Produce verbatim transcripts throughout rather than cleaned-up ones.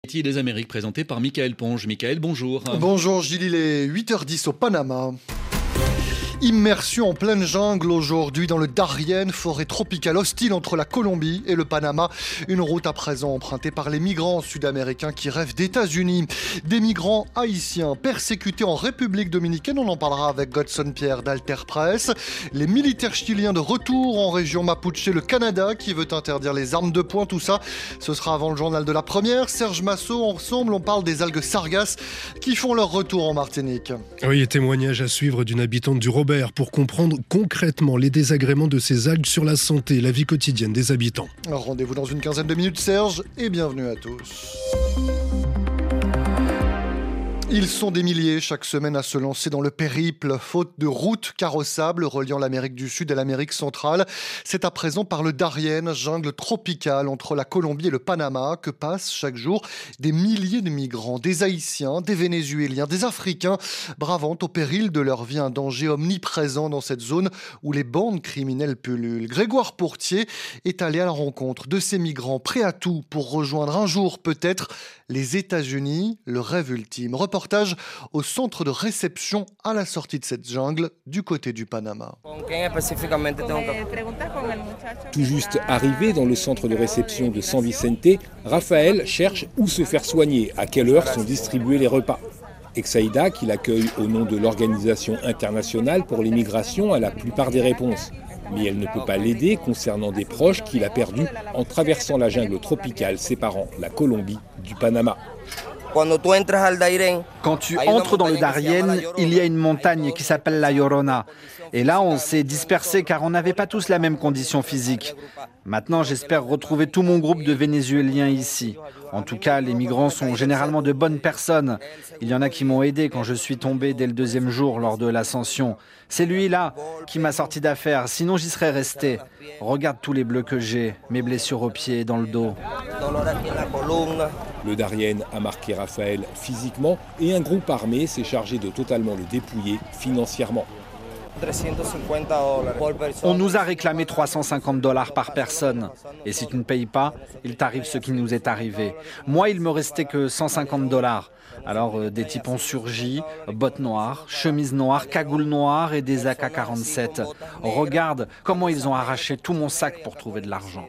des Amériques présenté par Michael Ponge. Michael, bonjour. Bonjour Gilles, il est huit heures dix au Panama. Immersion en pleine jungle aujourd'hui dans le Darien, forêt tropicale hostile entre la Colombie et le Panama. Une route à présent empruntée par les migrants sud-américains qui rêvent d'États-Unis. Des migrants haïtiens persécutés en République dominicaine, on en parlera avec Godson Pierre d'Alter Press. Les militaires chiliens de retour en région Mapuche, le Canada qui veut interdire les armes de poing, tout ça, ce sera avant le journal de la première. Serge Massot, ensemble, on parle des algues sargasses qui font leur retour en Martinique. Oui, et témoignage à suivre d'une habitante du Robert pour comprendre concrètement les désagréments de ces algues sur la santé et la vie quotidienne des habitants. Rendez-vous dans une quinzaine de minutes, Serge, et bienvenue à tous. Ils sont des milliers chaque semaine à se lancer dans le périple, faute de routes carrossables reliant l'Amérique du Sud et l'Amérique centrale. C'est à présent par le Darien, jungle tropicale entre la Colombie et le Panama, que passent chaque jour des milliers de migrants, des Haïtiens, des Vénézuéliens, des Africains, bravant au péril de leur vie un danger omniprésent dans cette zone où les bandes criminelles pullulent. Grégoire Pourtier est allé à la rencontre de ces migrants prêts à tout pour rejoindre un jour peut-être les États-Unis, le rêve ultime. Reportage au centre de réception à la sortie de cette jungle du côté du Panama. Tout juste arrivé dans le centre de réception de San Vicente, Raphaël cherche où se faire soigner, à quelle heure sont distribués les repas. Exaïda, qui l'accueille au nom de l'Organisation internationale pour les migrations, a la plupart des réponses. Mais elle ne peut pas l'aider concernant des proches qu'il a perdus en traversant la jungle tropicale séparant la Colombie du Panama. Quand tu entres dans le Darien, il y a une montagne qui s'appelle la Llorona. Et là, on s'est dispersé car on n'avait pas tous la même condition physique. Maintenant, j'espère retrouver tout mon groupe de Vénézuéliens ici. En tout cas, les migrants sont généralement de bonnes personnes. Il y en a qui m'ont aidé quand je suis tombé dès le deuxième jour lors de l'ascension. C'est lui-là qui m'a sorti d'affaire, sinon j'y serais resté. Regarde tous les bleus que j'ai, mes blessures aux pieds et dans le dos. Le Darien a marqué Raphaël physiquement et un groupe armé s'est chargé de totalement le dépouiller financièrement. On nous a réclamé trois cent cinquante dollars par personne. Et si tu ne payes pas, il t'arrive ce qui nous est arrivé. Moi, il me restait que cent cinquante dollars. Alors, euh, des types ont surgi, bottes noires, chemises noires, cagoules noires et des A K quarante-sept. Regarde comment ils ont arraché tout mon sac pour trouver de l'argent.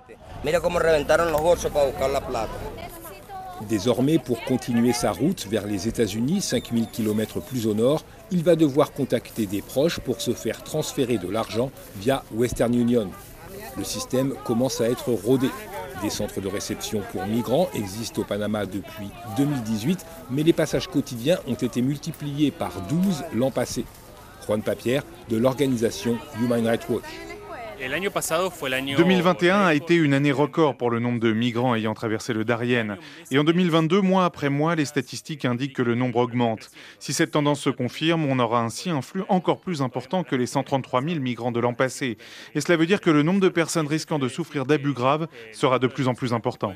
Désormais, pour continuer sa route vers les États-Unis, cinq mille kilomètres plus au nord, il va devoir contacter des proches pour se faire transférer de l'argent via Western Union. Le système commence à être rodé. Des centres de réception pour migrants existent au Panama depuis deux mille dix-huit, mais les passages quotidiens ont été multipliés par douze l'an passé. Juan Papier de l'organisation Human Rights Watch. deux mille vingt et un a été une année record pour le nombre de migrants ayant traversé le Darien. Et en deux mille vingt-deux, mois après mois, les statistiques indiquent que le nombre augmente. Si cette tendance se confirme, on aura ainsi un flux encore plus important que les cent trente-trois mille migrants de l'an passé. Et cela veut dire que le nombre de personnes risquant de souffrir d'abus graves sera de plus en plus important.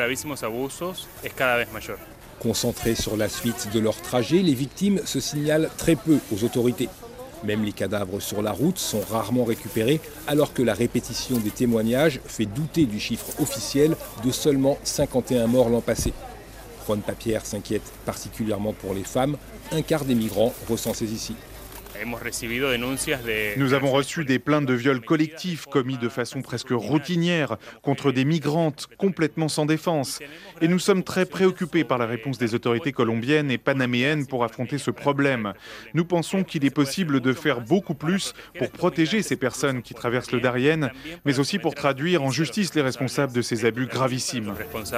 Concentrés sur la suite de leur trajet, les victimes se signalent très peu aux autorités. Même les cadavres sur la route sont rarement récupérés, alors que la répétition des témoignages fait douter du chiffre officiel de seulement cinquante et un morts l'an passé. Juan Papier s'inquiète particulièrement pour les femmes, un quart des migrants recensés ici. Nous avons reçu des plaintes de viols collectifs commis de façon presque routinière contre des migrantes complètement sans défense. Et nous sommes très préoccupés par la réponse des autorités colombiennes et panaméennes pour affronter ce problème. Nous pensons qu'il est possible de faire beaucoup plus pour protéger ces personnes qui traversent le Darien, mais aussi pour traduire en justice les responsables de ces abus gravissimes.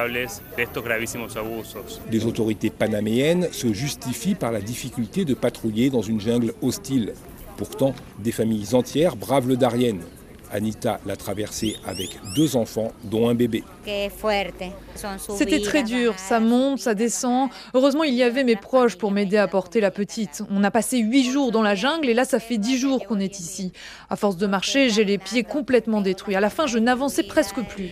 Les autorités panaméennes se justifient par la difficulté de patrouiller dans une jungle hostile. Pourtant, des familles entières bravent le Darien. Anita l'a traversée avec deux enfants, dont un bébé. C'était très dur, ça monte, ça descend. Heureusement, il y avait mes proches pour m'aider à porter la petite. On a passé huit jours dans la jungle et là, ça fait dix jours qu'on est ici. À force de marcher, j'ai les pieds complètement détruits. À la fin, je n'avançais presque plus.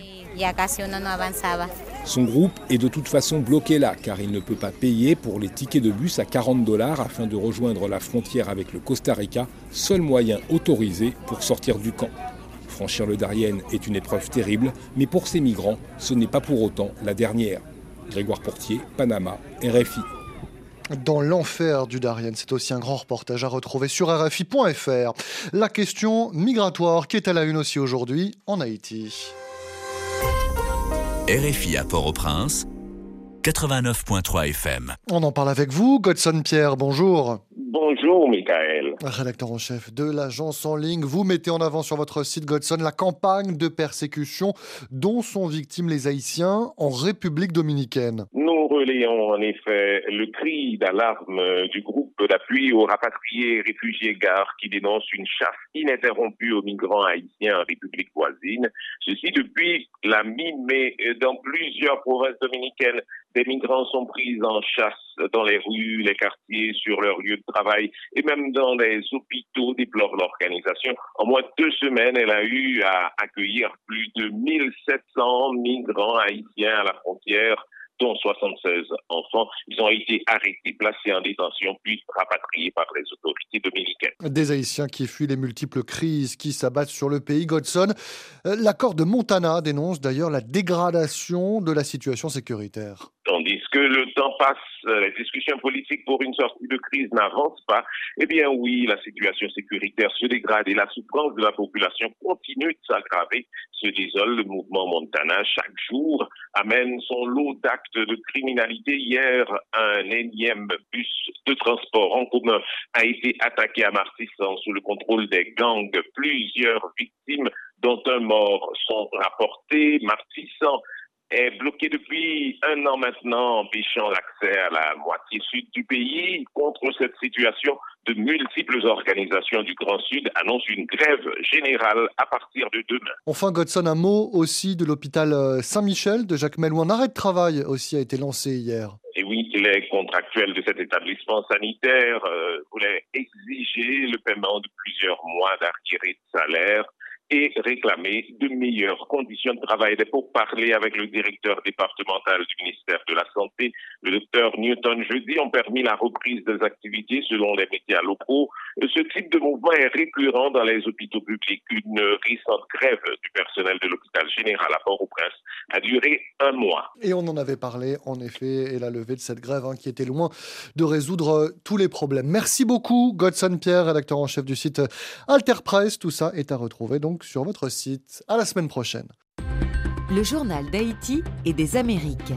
Son groupe est de toute façon bloqué là, car il ne peut pas payer pour les tickets de bus à quarante dollars afin de rejoindre la frontière avec le Costa Rica, seul moyen autorisé pour sortir du camp. Franchir le Darien est une épreuve terrible, mais pour ces migrants, ce n'est pas pour autant la dernière. Grégoire Portier, Panama, R F I. Dans l'enfer du Darien, c'est aussi un grand reportage à retrouver sur R F I point F R. La question migratoire qui est à la une aussi aujourd'hui en Haïti. R F I à Port-au-Prince, quatre-vingt-neuf virgule trois F M. On en parle avec vous, Godson Pierre, bonjour. Bonjour Michael. Rédacteur en chef de l'agence en ligne, vous mettez en avant sur votre site Godson la campagne de persécution dont sont victimes les Haïtiens en République dominicaine. Nous relayons en effet le cri d'alarme du groupe d'appui aux rapatriés réfugiés Gare qui dénonce une chasse ininterrompue aux migrants haïtiens en République voisine. Ceci depuis la mi-mai dans plusieurs provinces dominicaines. Des migrants sont pris en chasse dans les rues, les quartiers, sur leur lieu de travail et même dans les hôpitaux, déplore l'organisation. En moins de deux semaines, elle a eu à accueillir plus de mille sept cents migrants haïtiens à la frontière, dont soixante-seize enfants. Ils ont été arrêtés, placés en détention, puis rapatriés par les autorités dominicaines. Des Haïtiens qui fuient les multiples crises qui s'abattent sur le pays. Godson, l'accord de Montana dénonce d'ailleurs la dégradation de la situation sécuritaire. Tandis que le temps passe, les discussions politiques pour une sortie de crise n'avancent pas. Eh bien oui, la situation sécuritaire se dégrade et la souffrance de la population continue de s'aggraver. Se désole le mouvement Montana. Chaque jour amène son lot d'actes de criminalité. Hier, un énième bus de transport en commun a été attaqué à Martissan sous le contrôle des gangs. Plusieurs victimes, dont un mort, sont rapportées. Martissan est bloqué depuis un an maintenant, empêchant l'accès à la moitié sud du pays. Contre cette situation, de multiples organisations du Grand Sud annoncent une grève générale à partir de demain. Enfin, Godson, un mot aussi de l'hôpital Saint-Michel de Jacmel, où un arrêt de travail aussi a été lancé hier. Et oui, les contractuels de cet établissement sanitaire euh, voulaient exiger le paiement de plusieurs mois d'arriérés de salaire et réclamer de meilleures conditions de travail. Des pourparlers avec le directeur départemental du ministère de la Santé, le docteur Newton jeudi, ont permis la reprise des activités selon les médias locaux. Ce type de mouvement est récurrent dans les hôpitaux publics. Une récente grève du personnel de l'hôpital général à Port-au-Prince a duré un mois. Et on en avait parlé, en effet, et la levée de cette grève hein, qui était loin de résoudre tous les problèmes. Merci beaucoup, Godson Pierre, rédacteur en chef du site Alter Press. Tout ça est à retrouver donc sur votre site. À la semaine prochaine. Le journal d'Haïti et des Amériques.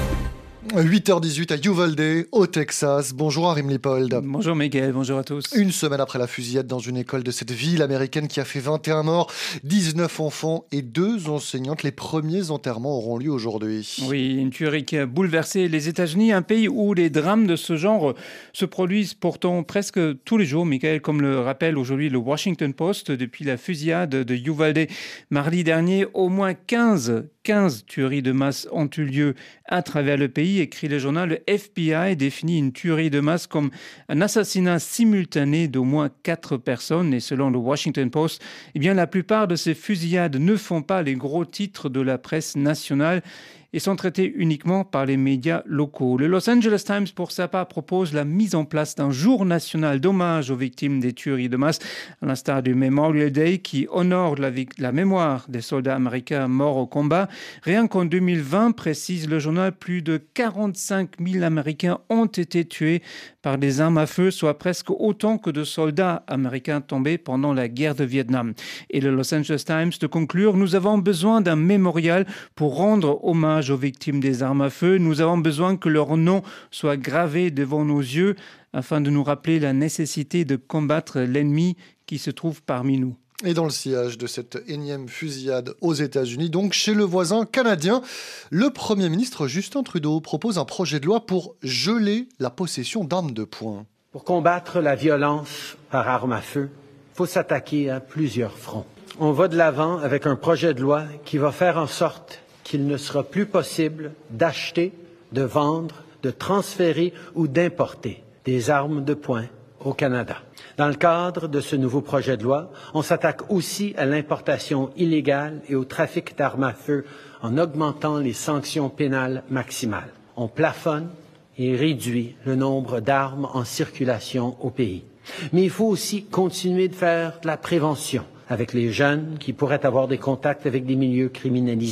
huit heures dix-huit à Uvalde, au Texas. Bonjour Arim Lipold. Bonjour Miguel, bonjour à tous. Une semaine après la fusillade dans une école de cette ville américaine qui a fait vingt et un morts, dix-neuf enfants et deux enseignantes. Les premiers enterrements auront lieu aujourd'hui. Oui, une tuerie qui a bouleversé les États-Unis, un pays où les drames de ce genre se produisent pourtant presque tous les jours, Miguel, comme le rappelle aujourd'hui le Washington Post. Depuis la fusillade de Uvalde mardi dernier, au moins quinze, quinze tueries de masse ont eu lieu à travers le pays. Écrit le journal, le F B I définit une tuerie de masse comme un assassinat simultané d'au moins quatre personnes. Et selon le Washington Post, eh bien, la plupart de ces fusillades ne font pas les gros titres de la presse nationale et sont traités uniquement par les médias locaux. Le Los Angeles Times, pour sa part, propose la mise en place d'un jour national d'hommage aux victimes des tueries de masse, à l'instar du Memorial Day, qui honore la, la mémoire des soldats américains morts au combat. Rien qu'en deux mille vingt, précise le journal, plus de quarante-cinq mille Américains ont été tués par des armes à feu, soit presque autant que de soldats américains tombés pendant la guerre de Vietnam. Et le Los Angeles Times de conclure, nous avons besoin d'un mémorial pour rendre hommage aux victimes des armes à feu. Nous avons besoin que leur nom soit gravé devant nos yeux afin de nous rappeler la nécessité de combattre l'ennemi qui se trouve parmi nous. Et dans le sillage de cette énième fusillade aux États-Unis, donc chez le voisin canadien, le Premier ministre Justin Trudeau propose un projet de loi pour geler la possession d'armes de poing. Pour combattre la violence par arme à feu, il faut s'attaquer à plusieurs fronts. On va de l'avant avec un projet de loi qui va faire en sorte qu'il ne sera plus possible d'acheter, de vendre, de transférer ou d'importer des armes de poing au Canada. Dans le cadre de ce nouveau projet de loi, on s'attaque aussi à l'importation illégale et au trafic d'armes à feu en augmentant les sanctions pénales maximales. On plafonne et réduit le nombre d'armes en circulation au pays. Mais il faut aussi continuer de faire de la prévention avec les jeunes qui pourraient avoir des contacts avec des milieux criminalisés.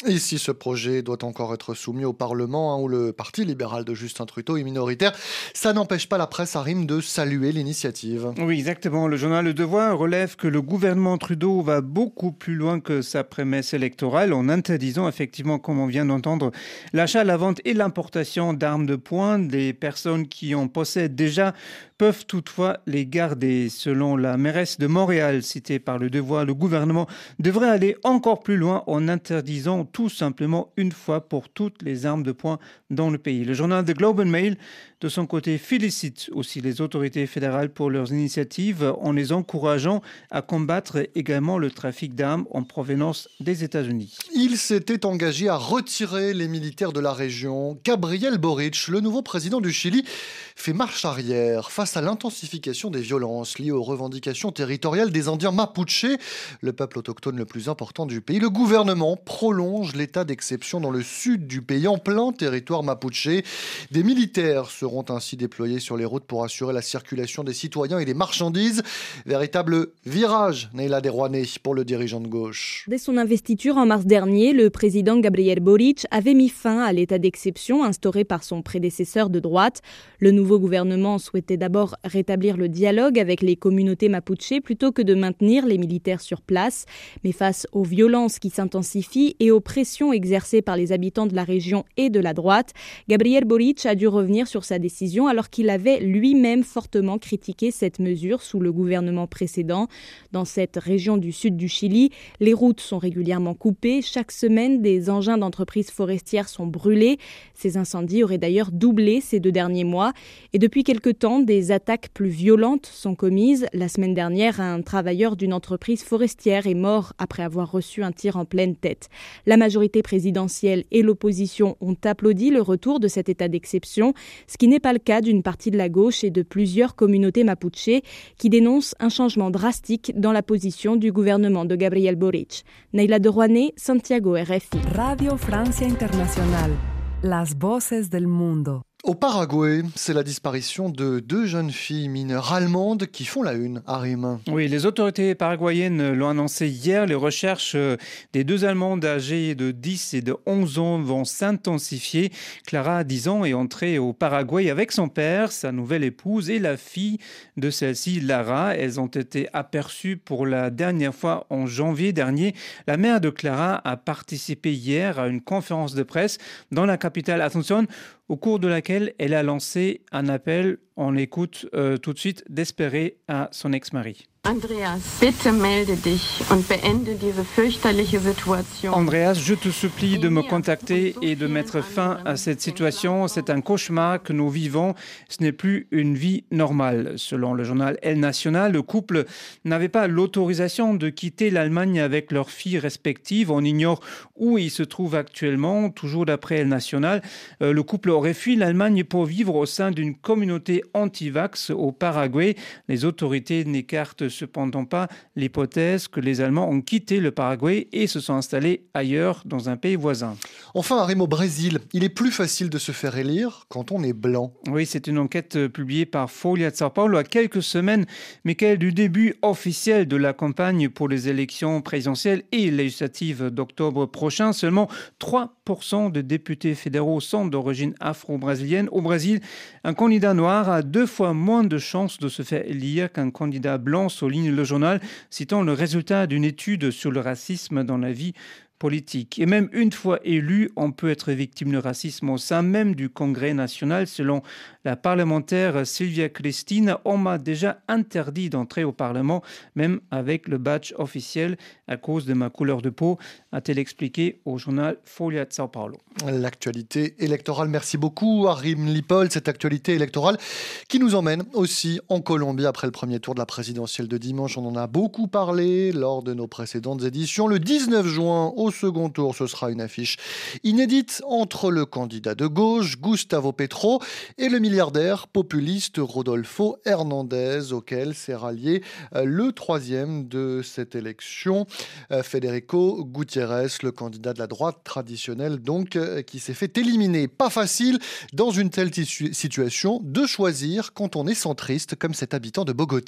Et si ce projet doit encore être soumis au Parlement, hein, où le parti libéral de Justin Trudeau est minoritaire, ça n'empêche pas la presse, Harim, de saluer l'initiative. Oui, exactement. Le journal Le Devoir relève que le gouvernement Trudeau va beaucoup plus loin que sa prémisse électorale en interdisant effectivement, comme on vient d'entendre, l'achat, la vente et l'importation d'armes de poing. Des personnes qui en possèdent déjà peuvent toutefois les garder. Selon la mairesse de Montréal, citée par Le Devoir, le gouvernement devrait aller encore plus loin en interdisant tout simplement une fois pour toutes les armes de poing dans le pays. Le journal The Globe and Mail, de son côté, félicite aussi les autorités fédérales pour leurs initiatives en les encourageant à combattre également le trafic d'armes en provenance des États-Unis. Il s'était engagé à retirer les militaires de la région. Gabriel Boric, le nouveau président du Chili, fait marche arrière face à l'intensification des violences liées aux revendications territoriales des Indiens Mapuche, le peuple autochtone le plus important du pays. Le gouvernement prolonge l'état d'exception dans le sud du pays, en plein territoire mapuche. Des militaires seront ainsi déployés sur les routes pour assurer la circulation des citoyens et des marchandises. Véritable virage, Neila Derouané, pour le dirigeant de gauche. Dès son investiture en mars dernier, le président Gabriel Boric avait mis fin à l'état d'exception instauré par son prédécesseur de droite. Le nouveau gouvernement souhaitait d'abord rétablir le dialogue avec les communautés mapuche plutôt que de maintenir les militaires sur place. Mais face aux violences qui s'intensifient et aux pressions exercées par les habitants de la région et de la droite, Gabriel Boric a dû revenir sur sa décision alors qu'il avait lui-même fortement critiqué cette mesure sous le gouvernement précédent. Dans cette région du sud du Chili, les routes sont régulièrement coupées. Chaque semaine, des engins d'entreprises forestières sont brûlés. Ces incendies auraient d'ailleurs doublé ces deux derniers mois. Et depuis quelque temps, des attaques plus violentes sont commises. La semaine dernière, un travailleur d'une entreprise forestière est mort après avoir reçu un tir en pleine tête. La majorité présidentielle et l'opposition ont applaudi le retour de cet état d'exception, ce qui n'est pas le cas d'une partie de la gauche et de plusieurs communautés mapuche qui dénoncent un changement drastique dans la position du gouvernement de Gabriel Boric. Neila Derouané, Santiago, R F I. Radio Francia Internacional. Las voces del mundo. Au Paraguay, c'est la disparition de deux jeunes filles mineures allemandes qui font la une, Harim. Oui, les autorités paraguayennes l'ont annoncé hier. Les recherches des deux Allemandes âgées de dix et de onze ans vont s'intensifier. Clara, dix ans, est entrée au Paraguay avec son père, sa nouvelle épouse et la fille de celle-ci, Lara. Elles ont été aperçues pour la dernière fois en janvier dernier. La mère de Clara a participé hier à une conférence de presse dans la capitale Asunción, au cours de laquelle elle a lancé un appel, on l'écoute euh, tout de suite, d'espérer à son ex-mari. Andreas, bitte melde dich und beende diese fürchterliche Situation. Andreas, je te supplie de me contacter et de mettre fin à cette situation. C'est un cauchemar que nous vivons. Ce n'est plus une vie normale. Selon le journal El Nacional, le couple n'avait pas l'autorisation de quitter l'Allemagne avec leurs filles respectives. On ignore où ils se trouvent actuellement. Toujours d'après El Nacional, le couple aurait fui l'Allemagne pour vivre au sein d'une communauté anti-vax au Paraguay. Les autorités n'écartent cependant pas l'hypothèse que les Allemands ont quitté le Paraguay et se sont installés ailleurs dans un pays voisin. Enfin, Harim, au Brésil, il est plus facile de se faire élire quand on est blanc. Oui, c'est une enquête publiée par Folha de São Paulo à quelques semaines, Michael, du début officiel de la campagne pour les élections présidentielles et législatives d'octobre prochain. Seulement trois pour cent de députés fédéraux sont d'origine afro-brésilienne. Au Brésil, un candidat noir a deux fois moins de chances de se faire élire qu'un candidat blanc, souligne le journal, citant le résultat d'une étude sur le racisme dans la vie politique. Et même une fois élu, on peut être victime de racisme au sein même du Congrès national. Selon la parlementaire Silvia Cristina, on m'a déjà interdit d'entrer au Parlement, même avec le badge officiel, à cause de ma couleur de peau, a-t-elle expliqué au journal Folha de São Paulo. L'actualité électorale, merci beaucoup Harim Lipol, cette actualité électorale qui nous emmène aussi en Colombie après le premier tour de la présidentielle de dimanche. On en a beaucoup parlé lors de nos précédentes éditions. Le dix-neuf juin, au second tour, ce sera une affiche inédite entre le candidat de gauche, Gustavo Petro, et le milliardaire populiste Rodolfo Hernández, auquel s'est rallié le troisième de cette élection, Federico Gutiérrez, le candidat de la droite traditionnelle, donc, qui s'est fait éliminer. Pas facile, dans une telle situation, de choisir quand on est centriste, comme cet habitant de Bogota.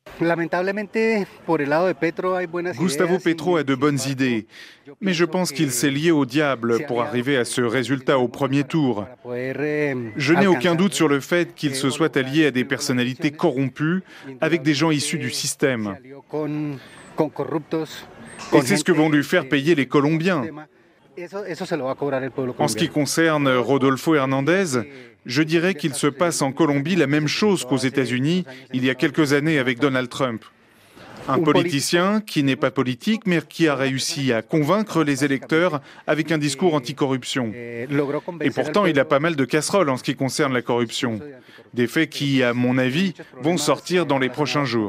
Gustavo Petro a de bonnes idées, mais je pense qu'il s'est lié au diable pour arriver à ce résultat au premier tour. Je n'ai aucun doute sur le fait qu'il se soit allié à des personnalités corrompues avec des gens issus du système. Et c'est ce que vont lui faire payer les Colombiens. En ce qui concerne Rodolfo Hernandez, je dirais qu'il se passe en Colombie la même chose qu'aux États-Unis il y a quelques années avec Donald Trump. Un politicien qui n'est pas politique, mais qui a réussi à convaincre les électeurs avec un discours anticorruption. Et pourtant, il a pas mal de casseroles en ce qui concerne la corruption. Des faits qui, à mon avis, vont sortir dans les prochains jours.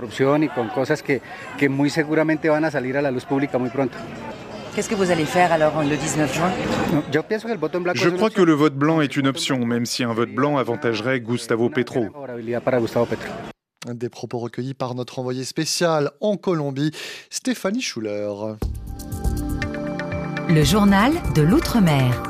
Qu'est-ce que vous allez faire alors le dix-neuf juin ? Je crois que le vote blanc est une option, même si un vote blanc avantagerait Gustavo Petro. Des propos recueillis par notre envoyé spécial en Colombie, Stéphanie Schuller. Le journal de l'Outre-mer.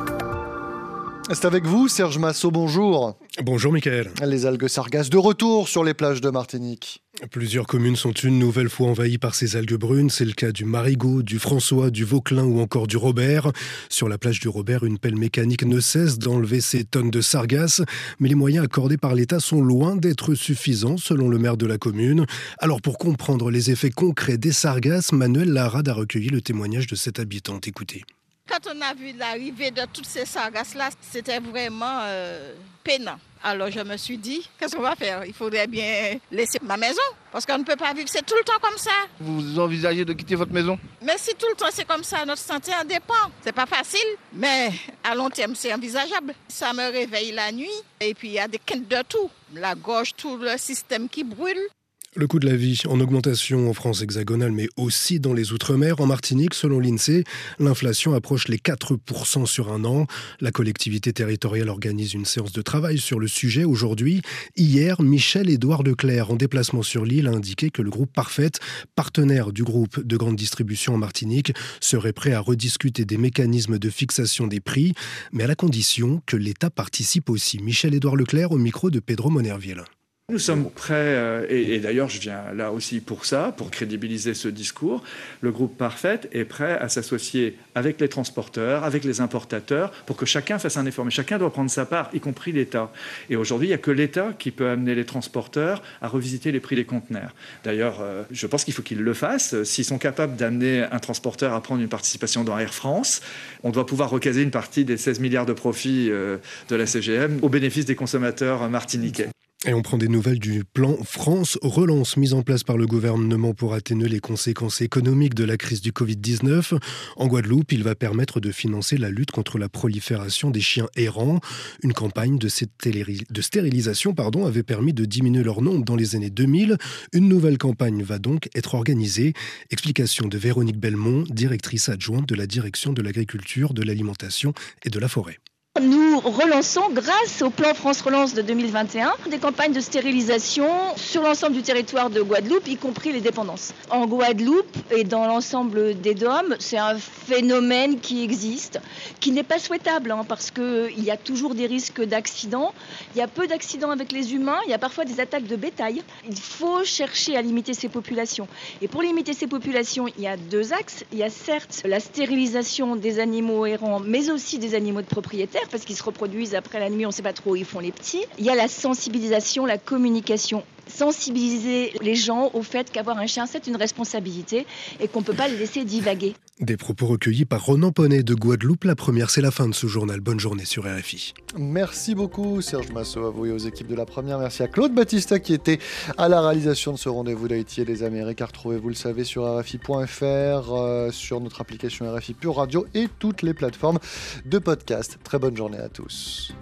C'est avec vous, Serge Massot, bonjour. Bonjour Mickaël. Les algues sargasses de retour sur les plages de Martinique. Plusieurs communes sont une nouvelle fois envahies par ces algues brunes. C'est le cas du Marigot, du François, du Vauclin ou encore du Robert. Sur la plage du Robert, une pelle mécanique ne cesse d'enlever ces tonnes de sargasses. Mais les moyens accordés par l'État sont loin d'être suffisants, selon le maire de la commune. Alors pour comprendre les effets concrets des sargasses, Manuel Larade a recueilli le témoignage de cette habitante. Écoutez. Quand on a vu l'arrivée de toutes ces sargasses-là, c'était vraiment euh, peinant. Alors je me suis dit, qu'est-ce qu'on va faire ? Il faudrait bien laisser ma maison, parce qu'on ne peut pas vivre, c'est tout le temps comme ça. Vous envisagez de quitter votre maison ? Mais si tout le temps c'est comme ça, notre santé en dépend. C'est pas facile, mais à long terme c'est envisageable. Ça me réveille la nuit, et puis il y a des quintes de tout. La gorge, tout le système qui brûle. Le coût de la vie en augmentation en France hexagonale, mais aussi dans les Outre-mer. En Martinique, selon l'INSEE, l'inflation approche les quatre pour cent sur un an. La collectivité territoriale organise une séance de travail sur le sujet aujourd'hui. Hier, Michel-Édouard Leclerc, en déplacement sur l'île, a indiqué que le groupe Parfait, partenaire du groupe de grande distribution en Martinique, serait prêt à rediscuter des mécanismes de fixation des prix, mais à la condition que l'État participe aussi. Michel-Édouard Leclerc au micro de Pedro Monerville. Nous sommes prêts, euh, et, et d'ailleurs je viens là aussi pour ça, pour crédibiliser ce discours. Le groupe Parfait est prêt à s'associer avec les transporteurs, avec les importateurs, pour que chacun fasse un effort. Mais chacun doit prendre sa part, y compris l'État. Et aujourd'hui, il n'y a que l'État qui peut amener les transporteurs à revisiter les prix des conteneurs. D'ailleurs, euh, je pense qu'il faut qu'ils le fassent. S'ils sont capables d'amener un transporteur à prendre une participation dans Air France, on doit pouvoir recaser une partie des seize milliards de profits euh, de la C G M au bénéfice des consommateurs martiniquais. Et on prend des nouvelles du plan France Relance mis en place par le gouvernement pour atténuer les conséquences économiques de la crise du covid dix-neuf. En Guadeloupe, il va permettre de financer la lutte contre la prolifération des chiens errants. Une campagne de stérilisation pardon, avait permis de diminuer leur nombre dans les années deux mille. Une nouvelle campagne va donc être organisée. Explication de Véronique Belmont, directrice adjointe de la direction de l'agriculture, de l'alimentation et de la forêt. Nous relançons, grâce au plan France Relance de deux mille vingt et un, des campagnes de stérilisation sur l'ensemble du territoire de Guadeloupe, y compris les dépendances. En Guadeloupe et dans l'ensemble des D O M, c'est un phénomène qui existe, qui n'est pas souhaitable, hein, parce qu'il y a toujours des risques d'accidents. Il y a peu d'accidents avec les humains, il y a parfois des attaques de bétail. Il faut chercher à limiter ces populations. Et pour limiter ces populations, il y a deux axes. Il y a certes la stérilisation des animaux errants, mais aussi des animaux de propriétaires, parce qu'ils se reproduisent après la nuit, on ne sait pas trop où ils font les petits. Il y a la sensibilisation, la communication. Sensibiliser les gens au fait qu'avoir un chien, c'est une responsabilité et qu'on ne peut pas les laisser divaguer. Des propos recueillis par Ronan Poney de Guadeloupe. La première, c'est la fin de ce journal. Bonne journée sur R F I. Merci beaucoup Serge Massot, à vous et aux équipes de la première. Merci à Claude Battista qui était à la réalisation de ce rendez-vous d'Haïti et des Amériques. À retrouver, vous le savez, sur R F I point F R, euh, sur notre application R F I Pure Radio et toutes les plateformes de podcast. Très bonne journée à tous.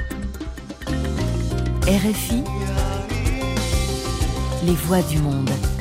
R F I, les voix du monde.